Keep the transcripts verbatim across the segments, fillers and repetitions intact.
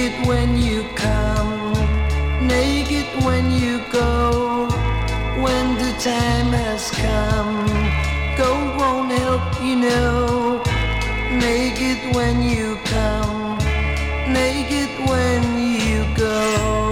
Naked when you come, naked when you go. When the time has come, gold won't help, you know. Naked when you come, naked when you go.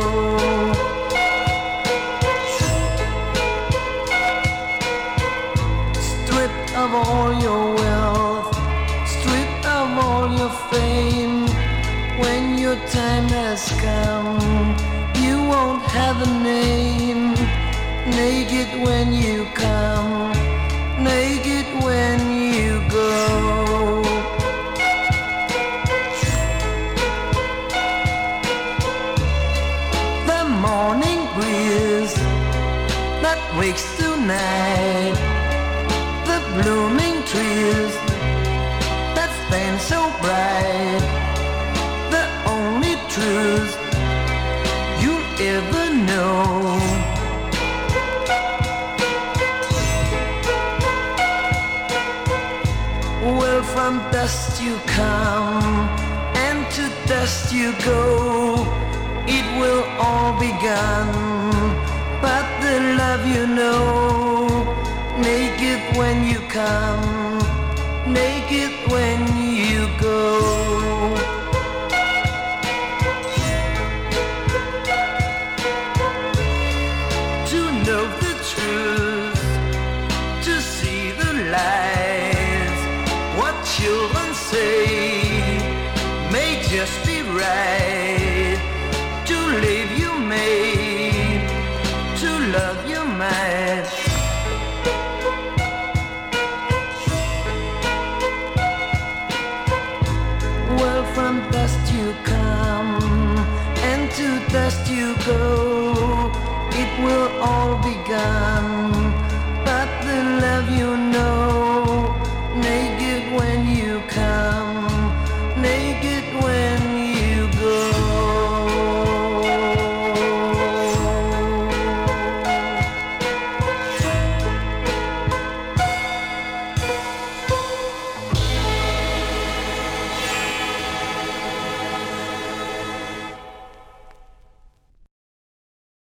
Stripped of all your wealth, stripped of all your fame. When your time has come, you won't have a name. Naked when you come, naked when you go. The morning breeze that wakes tonight, the blooming trees that stand so bright, the only truth you'll ever know. Well, from dust you come, and to dust you go. It will all be gone, but the love you know. Naked when you come, naked when you go. To know the truth, to see the lies, what children say may just be right. To live you may, to love you might. Well, from dust you come, and to dust you go. It will all be gone,